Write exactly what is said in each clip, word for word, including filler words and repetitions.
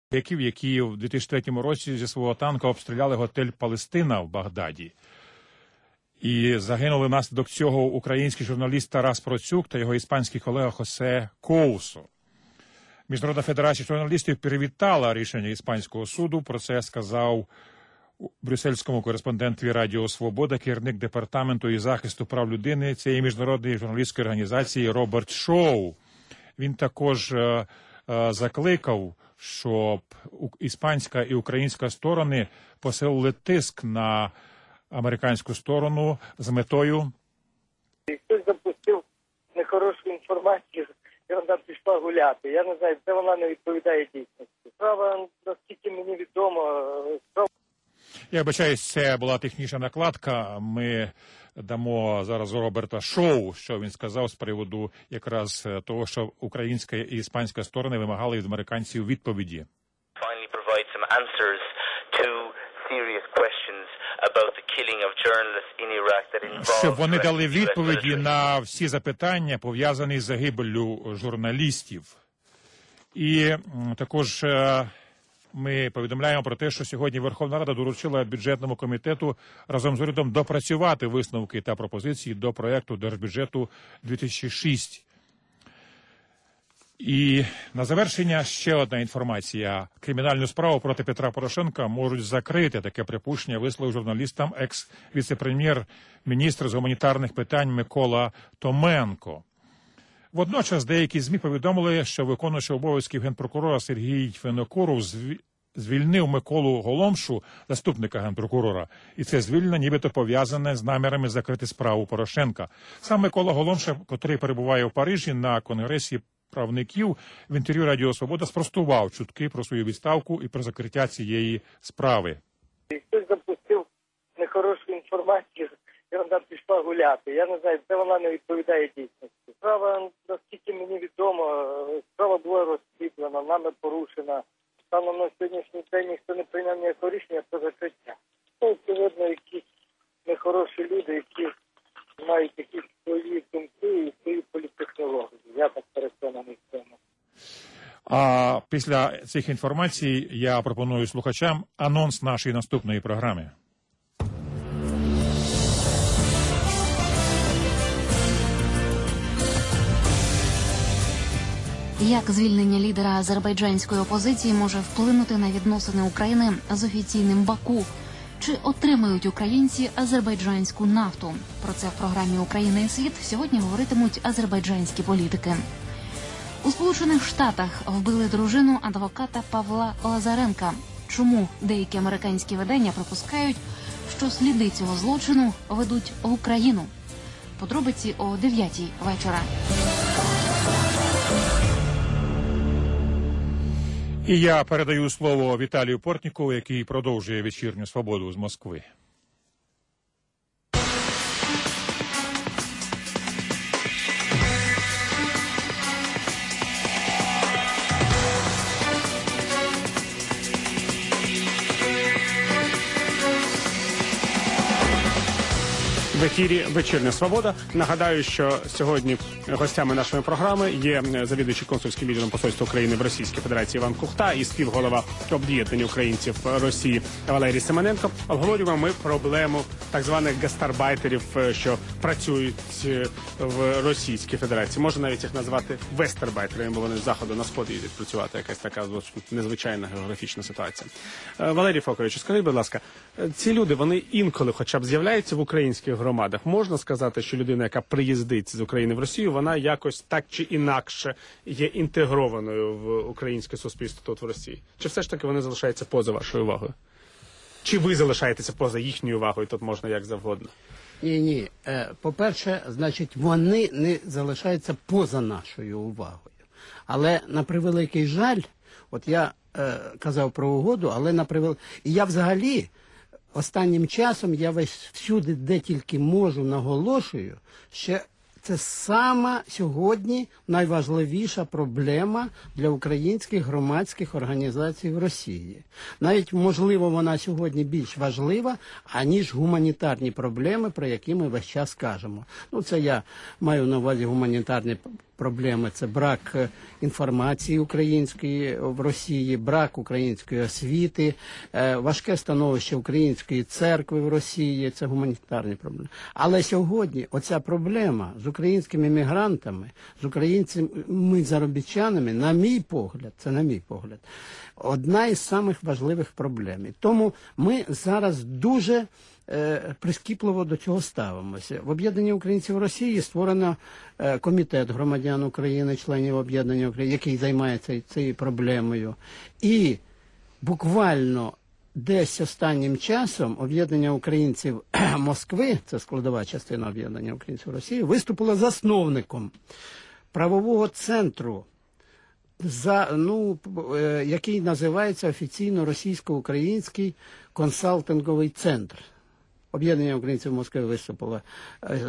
які в дві тисячі третьому році зі свого танка обстріляли готель «Палестина» в Багдаді. І загинули внаслідок цього український журналіст Тарас Процюк та його іспанський колега Хосе Коусо. Міжнародна федерація журналістів привітала рішення іспанського суду. Про це сказав брюссельському кореспондентові Радіо Свобода керівник департаменту і захисту прав людини цієї міжнародної журналістської організації Роберт Шоу. Він також е, е, закликав, щоб іспанська і українська сторони посилили тиск на американську сторону з метою. Хтось запустив нехорошу інформацію, і вона пішла гуляти. Я не знаю, це вона не відповідає дійсності. Справа, наскільки мені відомо, справа... Я вибачаюсь, це була технічна накладка. Ми дамо зараз у Роберта Шоу, що він сказав з приводу якраз того, що українська і іспанська сторони вимагали від американців відповіді. Щоб вони дали відповіді на всі запитання, пов'язані з загибеллю журналістів. І також ми повідомляємо про те, що сьогодні Верховна Рада доручила бюджетному комітету разом з урядом допрацювати висновки та пропозиції до проєкту Держбюджету дві тисячі шостого. І на завершення ще одна інформація. Кримінальну справу проти Петра Порошенка можуть закрити. Таке припущення висловив журналістам екс-віце-прем'єр-міністр з гуманітарних питань Микола Томенко. Водночас деякі ЗМІ повідомили, що виконуючий обов'язків генпрокурора Сергій Винокуров звільнив Миколу Голомшу, заступника генпрокурора. І це звільнення нібито пов'язане з намірами закрити справу Порошенка. Сам Микола Голомша, котрий перебуває в Парижі на конгресі правників, в інтерв'ю Радіо Свобода спростував чутки про свою відставку і про закриття цієї справи. Хтось запустив нехорошу інформацію, і вона пішла гуляти. Я не знаю, це вона не відповідає дійсності. Справа, наскільки мені відомо, справа була розслідувана, нами порушена. Станом на сьогоднішній день ніхто не прийняв ніякого рішення про закриття. Це, очевидно, якісь нехороші люди, які мають якісь свої думки і свої політтехнології. Я так переконаний в цьому. А після цих інформацій я пропоную слухачам анонс нашої наступної програми. Як звільнення лідера азербайджанської опозиції може вплинути на відносини України з офіційним Баку? Чи отримають українці азербайджанську нафту? Про це в програмі «Україна і світ» сьогодні говоритимуть азербайджанські політики. У Сполучених Штатах вбили дружину адвоката Павла Лазаренка. Чому деякі американські видання припускають, що сліди цього злочину ведуть в Україну? Подробиці о дев'ятій вечора. І я передаю слово Віталію Портнікову, який продовжує вечірню «Свободу» з Москви. В ефірі «Вечірня Свобода». Нагадаю, що сьогодні гостями нашої програми є завідуючий консульським відділом посольства України в Російській Федерації Іван Кухта і співголова об'єднання українців Росії Валерій Семененко. Обговорюємо ми проблему так званих гастарбайтерів, що працюють в Російській Федерації. Можна навіть їх назвати вестербайтерами, бо вони з заходу на сход їдуть працювати. Якась така незвичайна географічна ситуація. Валерій Фокович, скажіть, будь ласка, ці люди, вони інколи хоча б з'являються в українських громадах? Можна сказати, що людина, яка приїздить з України в Росію, вона якось так чи інакше є інтегрованою в українське суспільство тут в Росії? Чи все ж таки вони залишаються поза вашою увагою? Чи ви залишаєтеся поза їхньою увагою, тут можна як завгодно? Ні, ні. По-перше, значить, вони не залишаються поза нашою увагою. Але на превеликий жаль, от я е, казав про угоду, але на превеликий... І я взагалі... Останнім часом я весь всюди, де тільки можу, наголошую, що це сама сьогодні найважливіша проблема для українських громадських організацій в Росії. Навіть, можливо, вона сьогодні більш важлива, аніж гуманітарні проблеми, про які ми весь час кажемо. Ну, це я маю на увазі гуманітарні проблеми – це брак е, інформації української в Росії, брак української освіти, е, важке становище української церкви в Росії – це гуманітарні проблеми. Але сьогодні оця проблема з українськими мігрантами, з українцями заробітчанами, на мій погляд, це на мій погляд, одна із самих важливих проблем. Тому ми зараз дуже е, прискіпливо до цього ставимося. В Об'єднанні українців Росії створено е, комітет громадян України, членів Об'єднання України, який займається цією проблемою. І буквально десь останнім часом Об'єднання українців Москви, це складова частина Об'єднання українців Росії, виступило засновником правового центру, за, ну, е, який називається офіційно Російсько-Український консалтинговий центр. Об'єднання українців Москви виступило е,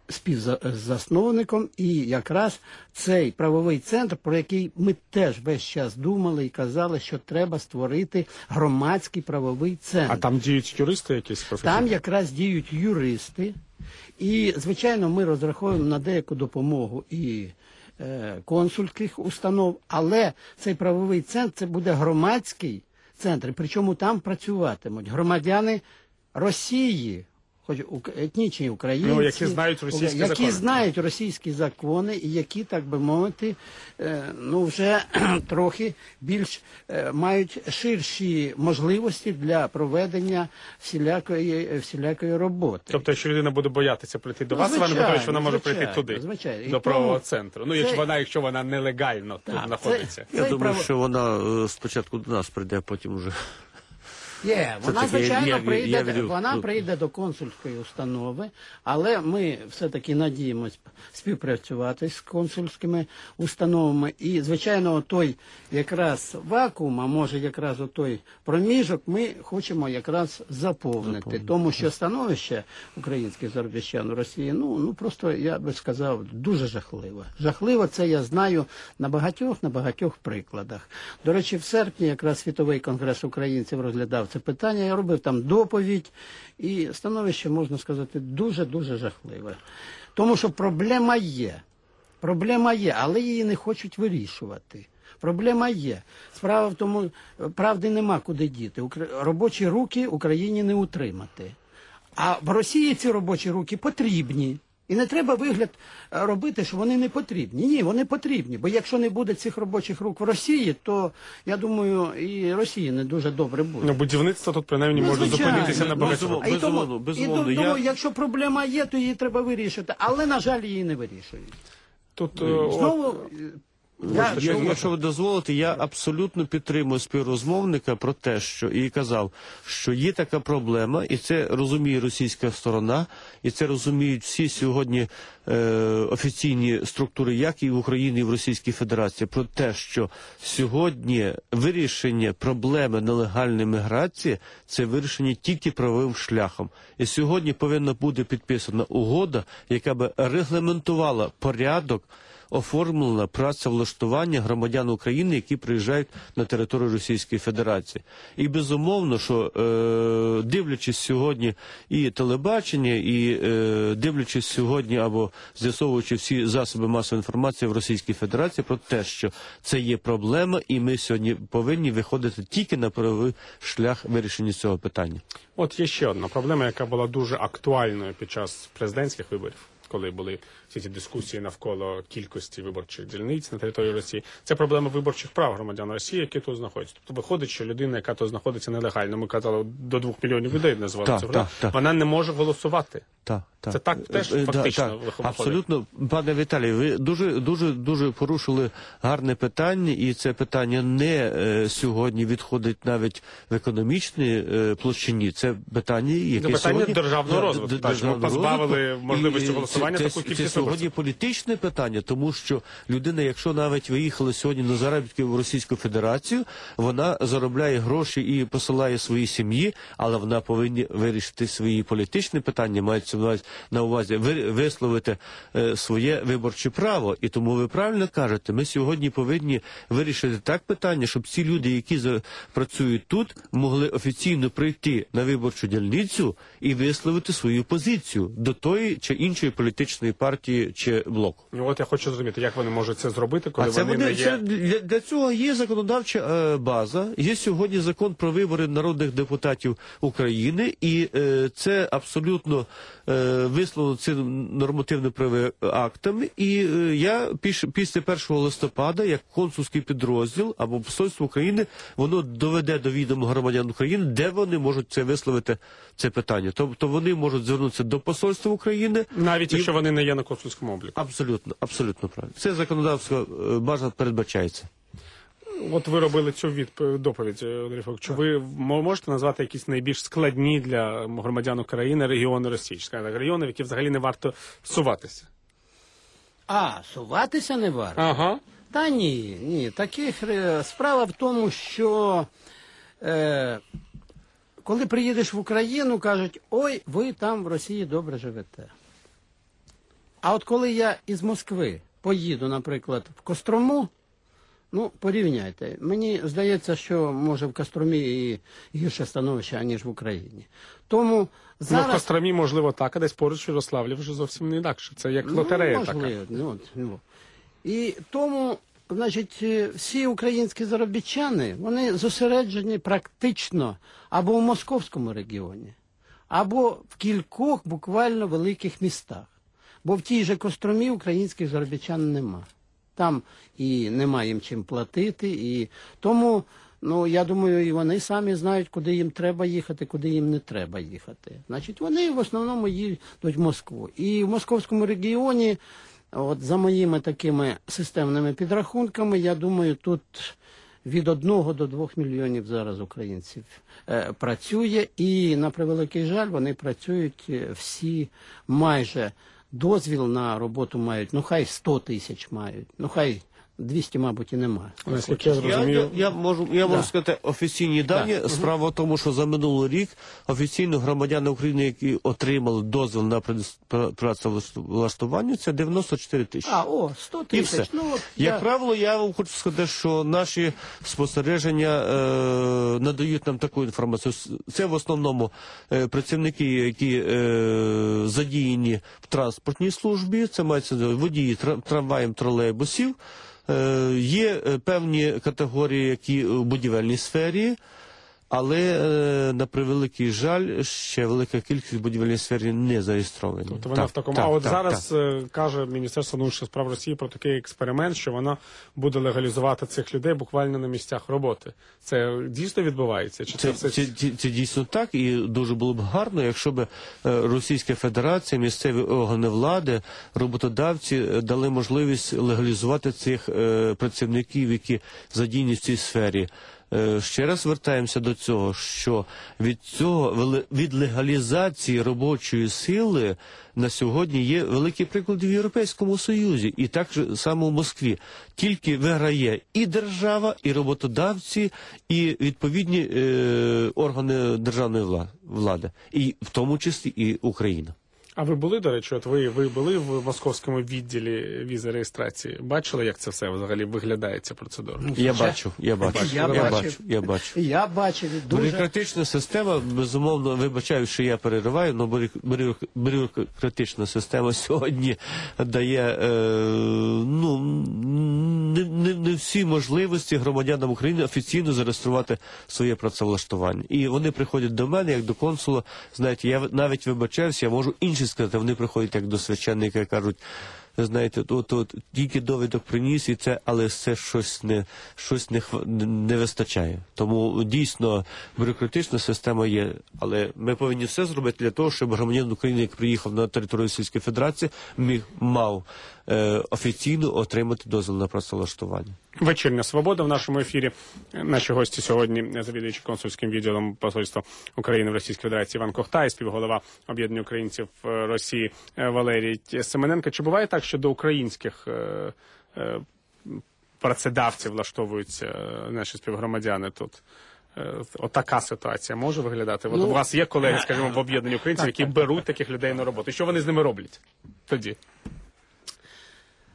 співзасновником, і якраз цей правовий центр, про який ми теж весь час думали і казали, що треба створити громадський правовий центр. А там діють юристи якісь професійні? Там якраз діють юристи, і, звичайно, ми розраховуємо на деяку допомогу і консульських установ, але цей правовий центр це буде громадський центр, причому там працюватимуть громадяни Росії, хоч етнічні українці, ну, які знають російські які закони. знають російські закони і які, так би мовити, ну вже трохи більш мають ширші можливості для проведення всілякої, всілякої роботи. Тобто, якщо людина буде боятися прийти до Ну, вас, вона звичайно, готова, що вона може звичайно, прийти туди, звичайно. І до тому правового центру. Ну, якщо це- вона, якщо вона нелегально тут Так, знаходиться. це- Я Цей думаю, право- що вона е, спочатку до нас прийде, а потім вже. Є, вона, таки, звичайно, я- прийде, я вірю, вона ну, прийде до консульської установи, але ми все-таки надіємось співпрацювати з консульськими установами. І, звичайно, той якраз вакуум, а може якраз той проміжок, ми хочемо якраз заповнити. заповнити. Тому що становище українських заробітчан у Росії, ну, ну просто, я би сказав, дуже жахливе. Жахливо це я знаю на багатьох, на багатьох прикладах. До речі, в серпні якраз Світовий конгрес українців розглядав це питання, я робив там доповідь, і становище, можна сказати, дуже-дуже жахливе. Тому що проблема є. Проблема є, але її не хочуть вирішувати. Проблема є. Справа в тому, правди нема куди діти. Укра- Робочі руки Україні не утримати. А в Росії ці робочі руки потрібні. І не треба вигляд е, робити, що вони не потрібні. Ні, вони потрібні. Бо якщо не буде цих робочих рук в Росії, то, я думаю, і Росії не дуже добре буде. Ну, будівництво тут, принаймні, Ну, може звичайно. зупинитися на Ну, багатьох. А і тому, Безумовно, безумовно. і тому, Я- якщо проблема є, то її треба вирішити. Але, на жаль, її не вирішують. Тут, е, от, Знову, я, Я, якщо ви дозволите, я абсолютно підтримую співрозмовника про те, що і казав, що є така проблема, і це розуміє російська сторона, і це розуміють всі сьогодні е, офіційні структури, як і в Україні, і в Російській Федерації, про те, що сьогодні вирішення проблеми нелегальної міграції – це вирішення тільки правовим шляхом. І сьогодні повинна бути підписана угода, яка би регламентувала порядок оформлено працевлаштування громадян України, які приїжджають на територію Російської Федерації. І безумовно, що е, дивлячись сьогодні і телебачення, і е, дивлячись сьогодні або з'ясовуючи всі засоби масової інформації в Російській Федерації про те, що це є проблема, і ми сьогодні повинні виходити тільки на правовий шлях вирішення цього питання. От є ще одна проблема, яка була дуже актуальною під час президентських виборів, коли були всі ці дискусії навколо кількості виборчих дільниць на території Росії. Це проблема виборчих прав громадян Росії, які тут знаходяться. Тобто виходить, що людина, яка тут знаходиться нелегально, ми казали, до двох мільйонів людей назвали Так, цю так, так. вона не може голосувати. Так, так. Це так теж Е, е, фактично так, виходить. абсолютно, пане Віталій, ви дуже, дуже, дуже порушили гарне питання, і це питання не е, сьогодні відходить навіть в економічній е, площині. Це питання, яке питання сьогодні державного розвитку. Д- д- Так, що ми державного позбавили розвитку. можливості І, е, голосування це, таку це, кількість це сьогодні виборців. політичне питання, тому що людина, якщо навіть виїхала сьогодні на заробітки в Російську Федерацію, вона заробляє гроші і посилає своїй сім'ї, але вона повинна вирішити свої політичні питання, мається на увазі, на увазі ви- висловити е, своє виборче право. І тому ви правильно кажете, ми сьогодні повинні вирішити так питання, щоб ці люди, які за, працюють тут, могли офіційно прийти на виборчу дільницю і висловити свою позицію до тої чи іншої політичної політичної партії чи блоку. Ну, от я хочу зрозуміти, як вони можуть це зробити, коли А це вони, вони, не є... це, для, для цього є законодавча е, база, є сьогодні закон про вибори народних депутатів України, і е, це абсолютно е, висловлено цим нормативно-правовими актами, і е, я піш, після першого листопада, як консульський підрозділ або посольство України, воно доведе до відома громадян України, де вони можуть це висловити, це питання. Тобто вони можуть звернутися до посольства України. Навіть і... якщо вони не є на консульському обліку. Абсолютно, абсолютно правильно. Це законодавська е, база передбачається. От ви робили цю відповідь, доповідь, Андрій Фок. Чи ви можете назвати якісь найбільш складні для громадян України регіони Росії? Скажімо, регіони, в які взагалі не варто суватися? А, суватися не варто? Ага. Та ні, ні. Таких е, справа в тому, що е, коли приїдеш в Україну, кажуть, ой, ви там в Росії добре живете. А от коли я із Москви поїду, наприклад, в Кострому, ну, порівняйте. Мені здається, що, може, в Костромі і гірше становище, аніж в Україні. Тому зараз... Ну, в Костромі, можливо, так, а десь поруч в Ярославлі вже зовсім не інакше. Це як лотерея ну, така. Ну, ну. І тому, значить, всі українські заробітчани, вони зосереджені практично або в московському регіоні, або в кількох буквально великих містах. Бо в тій же Костромі українських заробітчан нема. Там і немає їм чим платити, і тому, ну, я думаю, і вони самі знають, куди їм треба їхати, куди їм не треба їхати. Значить, вони в основному їдуть в Москву. І в московському регіоні, от за моїми такими системними підрахунками, я думаю, тут від одного до двох мільйонів зараз українців е, працює, і, на превеликий жаль, вони працюють всі майже. Дозвіл на роботу мають, ну хай сто тисяч мають, ну хай двісті, мабуть, і немає. Наскільки я Я, зрозумів... я, я можу, я можу Да. сказати офіційні дані. Да. Справа в тому, що за минулий рік офіційно громадяни України, які отримали дозвіл на предс- працевлаштування, це дев'яносто чотири тисячі. А, о, сто І все. тисяч. Ну, от Як я... правило, я вам хочу сказати, що наші спостереження е, надають нам таку інформацію. Це в основному е, працівники, які е, задіяні в транспортній службі, це мається на увазі водії тра- трамваїв, тролейбусів. Е, є е, певні категорії, які в будівельній сфері, але, е, на превеликий жаль, ще велика кількість в будівельній сфері не зареєстровані. Тобто вона Так, в такому. так, а от так, зараз так. е, каже Міністерство внутрішніх справ Росії про такий експеримент, що воно буде легалізувати цих людей буквально на місцях роботи. Це дійсно відбувається? Чи це, Це, все... це, це, це дійсно так, і дуже було б гарно, якщо б е, Російська Федерація, місцеві органи влади, роботодавці е, дали можливість легалізувати цих е, працівників, які задіяні в цій сфері. Е, Ще раз вертаємося до цього, що від цього веле- від легалізації робочої сили на сьогодні є великий приклад в Європейському Союзі і так же само в Москві. Тільки виграє і держава, і роботодавці, і відповідні е, органи державної вла- влади, і в тому числі і Україна. А ви були, до речі, от ви, ви були в московському відділі візи реєстрації? Бачили, як це все взагалі виглядає, ця процедура? Я бачу, я бачу, Я я бачив. бачу, я бачу. Я бачив дуже... Бюрократична система, безумовно, вибачаю, що я перериваю, але бюрок- бюрок- бюрократична система сьогодні дає е, ну, не, не, не всі можливості громадянам України офіційно зареєструвати своє працевлаштування. І вони приходять до мене, як до консула, знаєте, я навіть вибачаюся, я можу інші сказати, вони приходять як до священника і кажуть, знаєте, от, от, тільки довідок приніс, і це, але це щось не, щось не, хва- не вистачає. Тому дійсно бюрократична система є, але ми повинні все зробити для того, щоб громадянин України, як приїхав на територію Російської Федерації, міг, мав е, офіційно отримати дозвіл на працевлаштування. Вечірня свобода в нашому ефірі. Наші гості сьогодні завідуючий консульським відділом посольства України в Російській Федерації Іван Кохта і співголова об'єднання українців е, Росії е, Валерій Семененко. Чи буває так, що до українських е, е, працедавців влаштовуються е, наші співгромадяни тут? Е, Отака ситуація може виглядати? От Ну, у вас є колеги, скажімо, в об'єднанні українців, які беруть таких людей на роботу. І що вони з ними роблять тоді?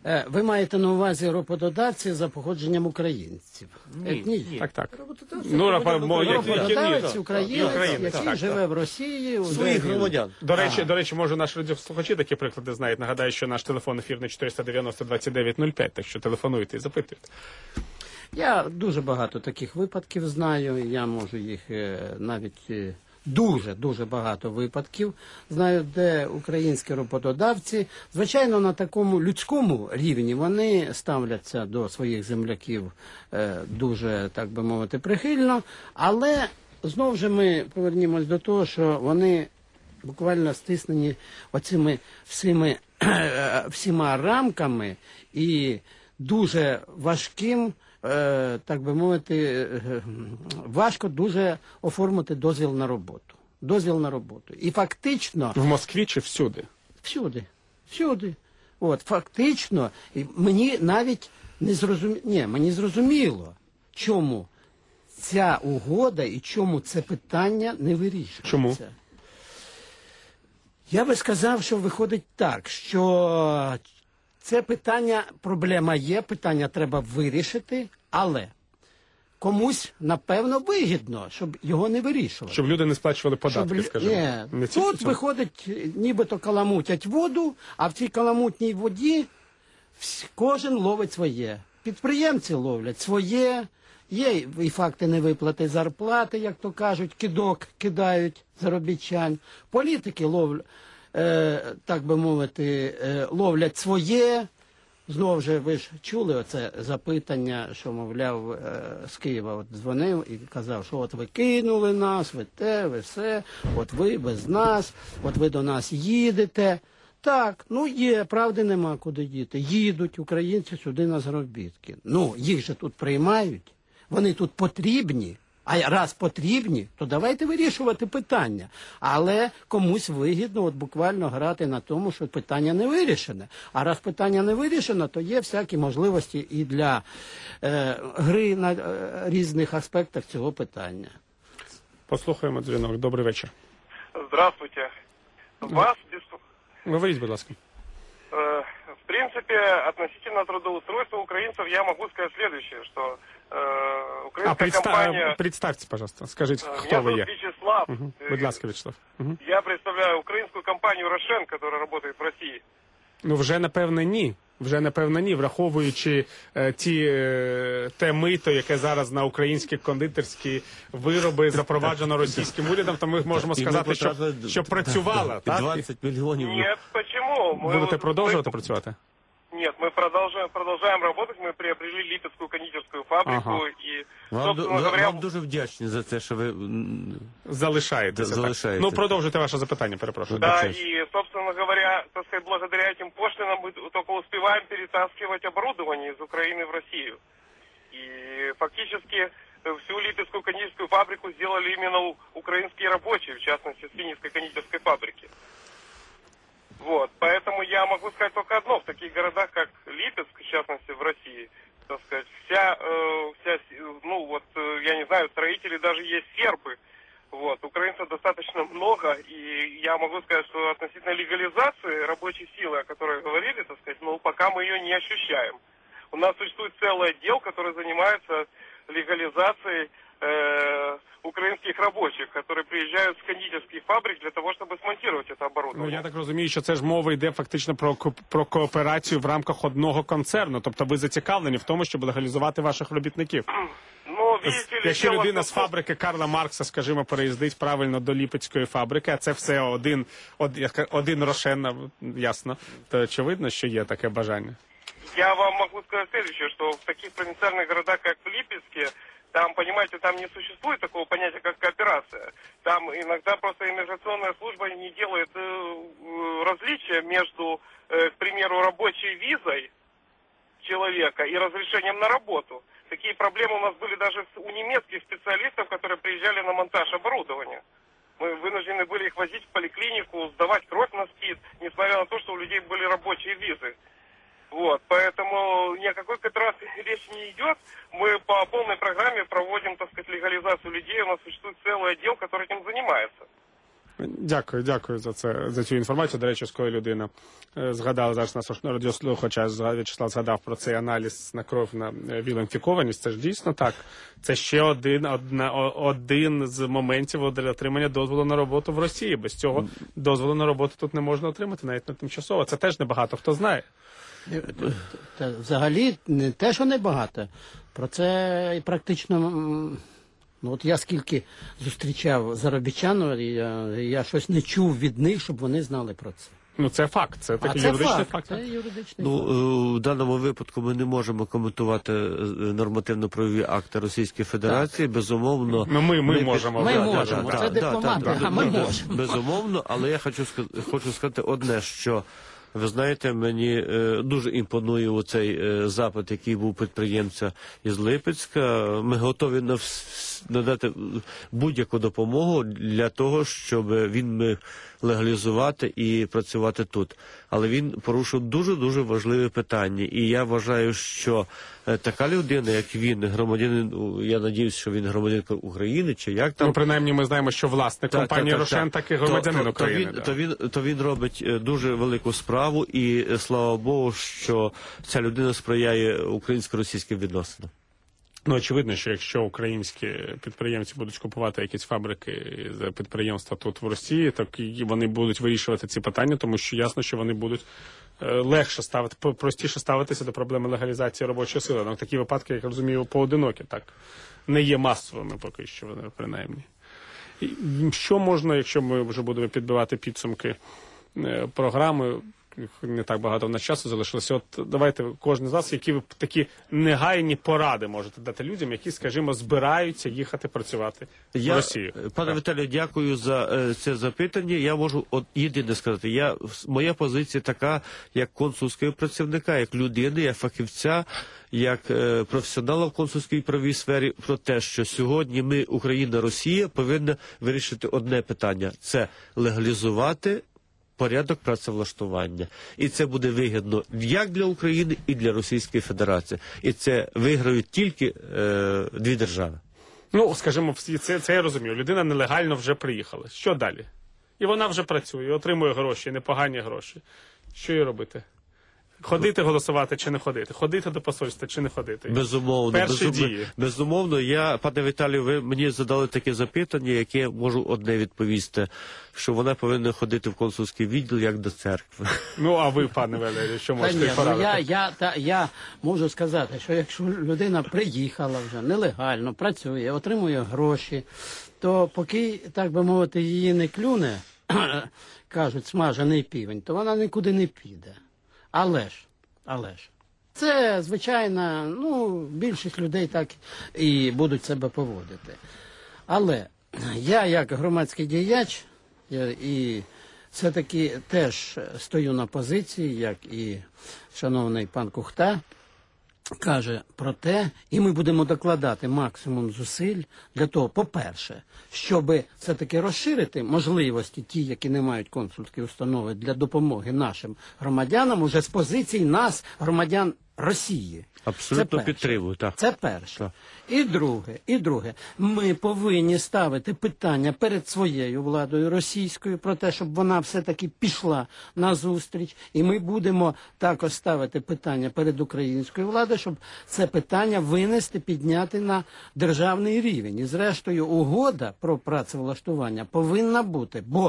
Е, Ви маєте на увазі роботодавців за походженням українців? Ні, Ні. Так, так. Роботодавці, Ну, рапа- мо- які- роботодавець, які- українець, Українець, який так, живе в Росії. у Своїх де він- громадян. До речі, до речі, може наші радіослухачі такі приклади знають. Нагадаю, що наш телефон ефірний чотириста дев'яносто двадцять дев'ять нуль п'ять, так що телефонуйте і запитуйте. Я дуже багато таких випадків знаю. Я можу їх е, навіть е, дуже дуже багато випадків знаю, де українські роботодавці, звичайно, на такому людському рівні вони ставляться до своїх земляків е, дуже, так би мовити, прихильно, але знову ж ми повернімось до того, що вони буквально стиснені оцими всіми, всіма рамками і дуже важким, е, так би мовити, е, важко дуже оформити дозвіл на роботу. Дозвіл на роботу. І фактично В Москві чи всюди? всюди, всюди. От, фактично, і мені навіть не зрозуміло, ні, мені зрозуміло, чому ця угода і чому це питання не вирішується. Чому? Я би сказав, що виходить так, що це питання, проблема є, питання треба вирішити, але комусь, напевно, вигідно, щоб його не вирішувати. Щоб люди не сплачували податки, Щоб- скажімо. Ні. Не тільки Тут цього? виходить, нібито каламутять воду, а в цій каламутній воді вс- кожен ловить своє. Підприємці ловлять своє, є і факти невиплати зарплати, як то кажуть, кидок кидають заробітчан. Політики ловлять, е, так би мовити, е, ловлять своє. Знову ж, ви ж чули оце запитання, що, мовляв, е, з Києва от дзвонив і казав, що от ви кинули нас, ви те, ви все, от ви без нас, от ви до нас їдете. Так, ну є, правди нема куди діти. Їдуть українці сюди на заробітки. Ну, їх же тут приймають, вони тут потрібні. А раз потрібні, то давайте вирішувати питання. Але комусь вигідно от буквально грати на тому, що питання не вирішене. А раз питання не вирішено, то є всякі можливості і для е, гри на е, різних аспектах цього питання. Послухаємо дзвінок. Добрий вечір. Здравствуйте. Вас без... Говоріть, будь ласка. э, в принципе, относительно трудоустройства украинцев я могу сказать следующее, что э, А, украинская предста... компания... представьте, пожалуйста. Скажіть, э, хто Меня ви зовут є? Вячеслав. Угу. Э, Будь ласка, Вячеслав. Угу. Я представляю украинскую компанию «Рошен», которая работает в России. Ну, вже, напевне, ні. Вже, напевне, ні, враховуючи е, ті, е, те мито, яке зараз на українські кондитерські вироби запроваджено російським урядом, то ми можемо І ми сказати, що, потратили- що працювала, так? двадцять мільйонів. Нет, почему? Мы Будете вот- продовжувати мы- працювати? Нет, мы продолжаем, продолжаем работать. Мы приобрели Липецкую кондитерскую фабрику. Ага. И, Вам, собственно ду- говоря, вам дуже вдячні за те, що ви м, Залишаєтеся. Д- так. залишаєтеся. Ну, продовжуйте ваше запитання, перепрошую. Да, Обращаюсь. и, собственно говоря, так сказать, благодаря этим пошлинам мы только успеваем перетаскивать оборудование из Украины в Россию. И фактически э, всю Липецкую кондитерскую фабрику сделали именно у- украинские рабочие, в частности, с Финской кондитерской фабрики. Вот, поэтому я могу сказать только одно: в таких городах, как Липецк, в частности, в России, так сказать, вся, э, вся, с- ну вот, э, я не знаю, строители даже есть сербы. Вот, украинцев достаточно много, и я могу сказать, что относительно легализации рабочей силы, о которой говорили, так сказать, ну, пока мы ее не ощущаем. У нас существует целый отдел, который занимается легализацией э, украинских рабочих, которые приезжают с кондитерских фабрик для того, чтобы смонтировать это Ну, оборудование. я так розумію, що це ж мова йде фактично про, ко- про кооперацію в рамках одного концерну. Тобто ви зацікавлені в тому, щоб легалізувати ваших робітників. Но, видите ли, Якщо дело людина в з том, фабрики Карла Маркса, скажімо, переїздить правильно до Ліпецької фабрики, а це все один, од- як- один Рошен, ясно, то очевидно, що є таке бажання. Я вам могу сказать следующее, что в таких провинциальных городах, как в Липецке, там, понимаете, там не существует такого понятия, как кооперация. Там иногда просто иммиграционная служба не делает э, э, различия между, э, к примеру, рабочей визой человека и разрешением на работу. Такие проблемы у нас были даже с- у немецких специалистов, которые приезжали на монтаж оборудования. Мы вынуждены были их возить в поликлинику, сдавать кровь на СПИД, несмотря на то, что у людей были рабочие визы. Вот, поэтому ни о какой кооперации речь не идет. Мы по полной программе проводим, так сказать, легализацию людей. У нас существует целый отдел, который этим занимается. Дякую, дякую за це, за цю інформацію. До речі, скоро людина е, згадала зараз нас радіослухача, В'ячеслав згадав про цей аналіз на кров на е, ВІЛ-інфікованість. Це ж дійсно так. Це ще один, одна, о- один з моментів отримання дозволу на роботу в Росії. Без цього дозволу на роботу тут не можна отримати, навіть на тимчасово. Це теж небагато хто знає. Та взагалі не те, що небагато. Про це і практично. м, Ну, от я скільки зустрічав заробітчан, я, я щось не чув від них, щоб вони знали про це. Ну, це факт, це А такий це юридичний факт. факт. Це юридичний Ну, факт. е, в даному випадку ми не можемо коментувати е, нормативно-правові акти Російської Федерації. Безумовно, Ну, ми, ми під- можемо. Ми Да, можемо. да, Це да, дипломати, да, да, а ми да, можемо. Безумовно, але я хочу сказати, хочу сказати одне, що ви знаєте, мені е, дуже імпонує оцей е, запит, який був підприємця із Липецька. Ми готові на вс- надати будь-яку допомогу для того, щоб він міг легалізувати і працювати тут. Але він порушив дуже-дуже важливе питання. І я вважаю, що е, така людина, як він, громадянин, у- я надіюсь, що він громадянин України, чи як там. Ну, принаймні, ми знаємо, що власник Так, компанії так, так, Рошен так. таки громадянин то, то, України. То він, да. то, він, то він робить е, дуже велику справу, і е, слава Богу, що ця людина сприяє українсько-російським відносинам. Ну, очевидно, що якщо українські підприємці будуть купувати якісь фабрики з підприємства тут в Росії, так і вони будуть вирішувати ці питання, тому що ясно, що вони будуть е, легше ставити, по- простіше ставитися до проблеми легалізації робочої сили. Ну, такі випадки, як я розумію, поодинокі, так, не є масовими поки що вони, принаймні. І що можна, якщо ми вже будемо підбивати підсумки е, програми, не так багато в нас часу залишилося. От давайте кожен з вас, які ви такі негайні поради можете дати людям, які, скажімо, збираються їхати працювати в Я, Росію. пане Так. Віталію, дякую за е, це запитання. Я можу от єдине сказати. Я моя позиція така, як консульського працівника, як людини, як фахівця, як е, професіонала в консульській правій сфері, про те, що сьогодні ми, Україна, Росія, повинна вирішити одне питання: це легалізувати порядок працевлаштування. І це буде вигідно як для України, і для Російської Федерації. І це виграють тільки е, дві держави. Ну, скажімо, всі це, це я розумію. Людина нелегально вже приїхала. Що далі? І вона вже працює, отримує гроші, непогані гроші. Що їй робити? Ходити голосувати чи не ходити? Ходити до посольства чи не ходити? Безумовно, Перші безумовно, дії. безумовно. Я, пане Віталію, ви мені задали таке запитання, яке я можу одне відповісти, що вона повинна ходити в консульський відділ як до церкви. Ну, а ви, пане Валерію, що Та можете ні, їй ну, порадити? я, я, та, я можу сказати, що якщо людина приїхала вже нелегально, працює, отримує гроші, то поки, так би мовити, її не клюне, кажуть, смажений півень, то вона нікуди не піде. Але ж, але ж, це, звичайно, ну, більшість людей так і будуть себе поводити. Але я, як громадський діяч, я і все-таки теж стою на позиції, як і шановний пан Кухта каже про те, і ми будемо докладати максимум зусиль для того, по-перше, щоб все-таки розширити можливості ті, які не мають консульські установи, для допомоги нашим громадянам уже з позиції нас, громадян Росії. Абсолютно Це перше. підтримую, так. Це перше. Так. І друге, і друге, ми повинні ставити питання перед своєю владою російською про те, щоб вона все-таки пішла на зустріч. І ми будемо також ставити питання перед українською владою, щоб це питання винести, підняти на державний рівень. І зрештою, угода про працевлаштування повинна бути, бо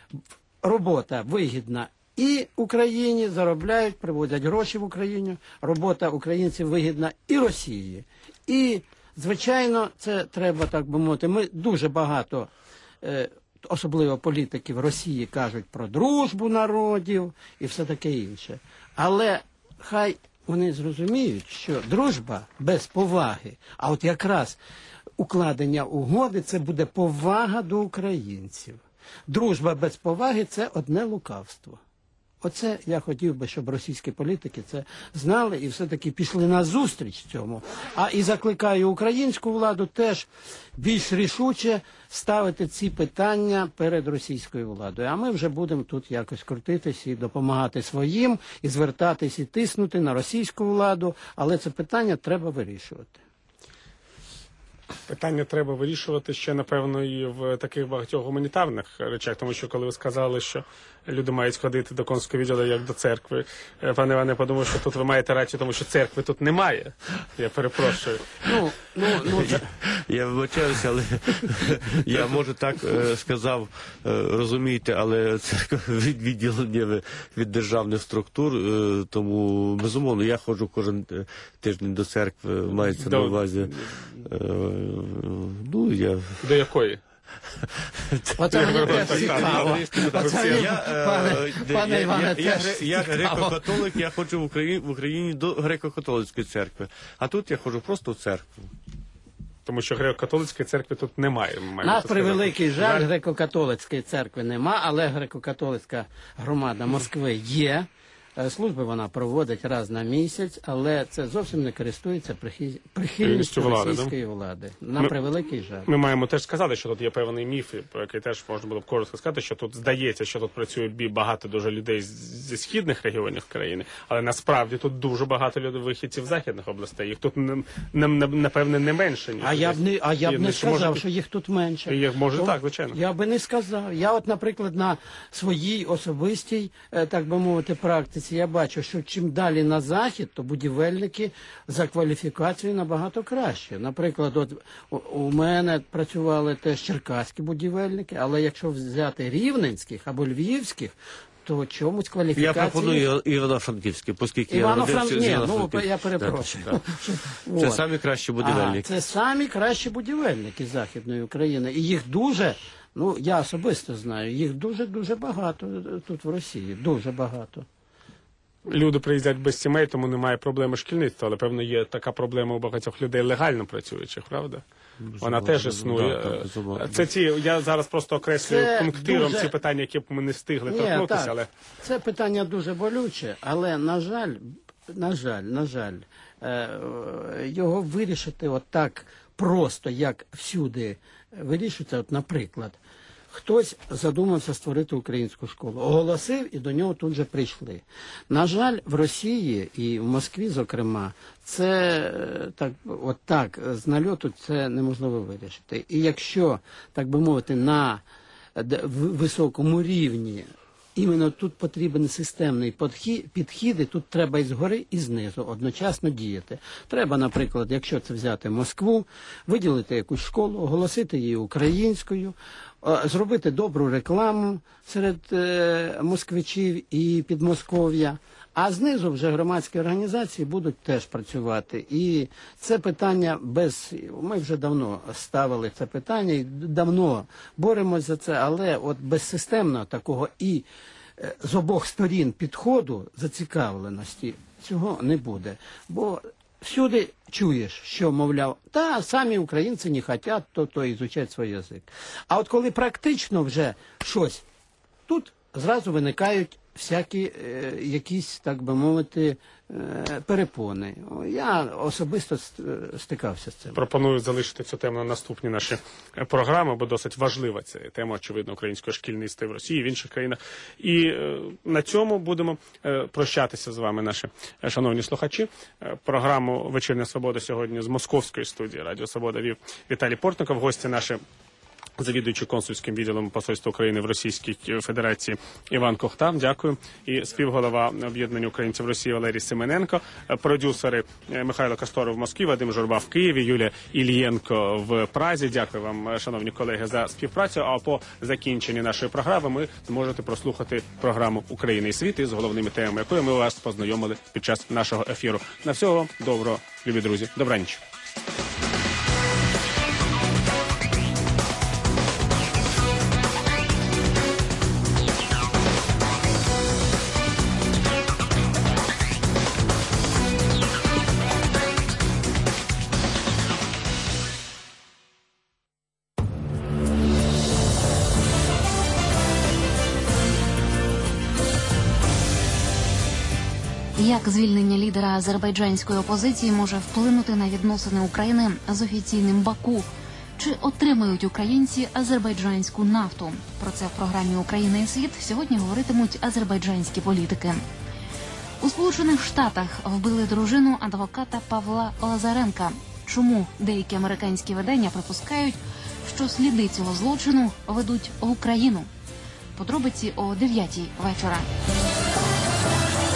робота вигідна і Україні, заробляють, приводять гроші в Україну, робота українців вигідна і Росії. І, звичайно, це треба, так би мовити, ми дуже багато, е, особливо політики в Росії, кажуть про дружбу народів і все таке інше. Але хай вони зрозуміють, що дружба без поваги, а от якраз укладення угоди, це буде повага до українців. Дружба без поваги – це одне лукавство. Оце я хотів би, щоб російські політики це знали і все-таки пішли на зустріч цьому. А і закликаю українську владу теж більш рішуче ставити ці питання перед російською владою. А ми вже будемо тут якось крутитись і допомагати своїм, і звертатись, і тиснути на російську владу. Але це питання треба вирішувати. Питання треба вирішувати ще, напевно, і в таких багатьох гуманітарних речах, тому що коли ви сказали, що люди мають ходити до консульського відділу як до церкви, пане Іване, подумав, що тут ви маєте рацію, тому що церкви тут немає. Я перепрошую. Ну, ну, ну, це- Я вибачаюся, але я, може, так е, сказав, е, розумієте, але церква від відділення ви- від державних структур, е, тому, безумовно, я ходжу кожен е, тиждень до церкви, мається на До- увазі. Е, ну, я... До якої? Оце мені теж так, цікаво. так, Оце так, мені, Я, е, пане, де- пане я- Іване, я, я, теж гре- я цікаво. греко-католик, я ходжу в Україні, в Україні до греко-католицької церкви, а тут я ходжу просто в церкву. Тому що греко-католицької церкви тут немає. ми маємо На це превеликий сказати. жаль, греко-католицької церкви нема, але греко-католицька громада Москви є. Е, Служби вона проводить раз на місяць, але це зовсім не користується прихи- прихильністю влади, російської влади. На Ми- превеликий жаль. Ми маємо теж сказати, що тут є певний міф, про який теж можна було б коротко сказати, що тут здається, що тут працює бі- багато дуже людей з- зі східних регіонів країни, але насправді тут дуже багато людей вихідців з західних областей. Їх тут не- не- не- напевне не менше ніж. А я б не, а я І б не що може сказав, бути- що їх тут менше. Їх може То так, звичайно. Я би не сказав. Я от, наприклад, на своїй особистій, е, так би мовити, практиці, я бачу, що чим далі на захід, то будівельники за кваліфікацією набагато краще. Наприклад, от у- у мене працювали теж черкаські будівельники, але якщо взяти рівненських або львівських, то чомусь Я кваліфікації... пропоную Івано-Франківське, оскільки я Івано-Франк... народився з Ні, ну, Івано-Франківська. я перепрошую. Так, так. Це От. самі кращі А, будівельники. це самі кращі будівельники Західної України. І їх дуже, ну я особисто знаю, їх дуже-дуже багато тут в Росії. Дуже багато. Люди приїздять без сімей, тому немає проблеми шкільництва, але певно є така проблема у багатьох людей легально працюючих, правда? Вона теж існує. Так, так, безумовно. Це ці, я зараз просто окреслюю Це пунктиром дуже- ці питання, які б ми не встигли Ні, торкнутися, так, але це питання дуже болюче, але, на жаль, на жаль, на жаль, е, його вирішити отак просто, як всюди вирішується, от, наприклад, хтось задумався створити українську школу, оголосив і до нього тут же прийшли. На жаль, в Росії і в Москві, зокрема, це е, так, от так, з нальоту це неможливо вирішити. І якщо, так би мовити, на д- в- високому рівні іменно тут потрібен системний підхід, підхід, і тут треба і згори, і знизу одночасно діяти. Треба, наприклад, якщо це взяти Москву, виділити якусь школу, оголосити її українською, е, зробити добру рекламу серед е, москвичів і Підмосков'я, а знизу вже громадські організації будуть теж працювати. І це питання без... Ми вже давно ставили це питання і давно боремось за це, але от безсистемно такого і е, з обох сторін підходу, зацікавленості, цього не буде. Бо всюди чуєш, що, мовляв, та самі українці не хочуть, то, то ізучать свій язик. А от коли практично вже щось, тут зразу виникають всякі е, якісь, так би мовити, е, перепони. Я особисто ст- е, стикався з цим. пропоную залишити цю тему на наступні наші е, програми, бо досить важлива ця тема, очевидно, українського шкільництва в Росії, в інших країнах. І е, на цьому будемо е, прощатися з вами, наші е, шановні слухачі. Е, програму «Вечірня свобода» сьогодні з московської студії Радіо Свобода вів Віталій Портников. Гості наші завідуючий консульським відділом посольства України в Російській Федерації Іван Кухта. Дякую. І співголова об'єднання українців Росії Валерій Семененко, продюсери Михайло Касторов в Москві, Вадим Журба в Києві, Юлія Ільєнко в Празі. Дякую вам, шановні колеги, за співпрацю. А по закінченні нашої програми ми зможете прослухати програму «Україна і світ» із головними темами, якою ми вас познайомили під час нашого ефіру. На всього доброго, любі друзі. Добраніч. Як звільнення лідера азербайджанської опозиції може вплинути на відносини України з офіційним Баку? Чи отримають українці азербайджанську нафту? Про це в програмі «Україна і світ» сьогодні говоритимуть азербайджанські політики. У Сполучених Штатах вбили дружину адвоката Павла Лазаренка. чому деякі американські видання припускають, що сліди цього злочину ведуть в Україну. Подробиці о дев'ятій вечора.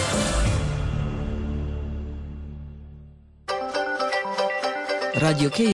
Радіо Київ.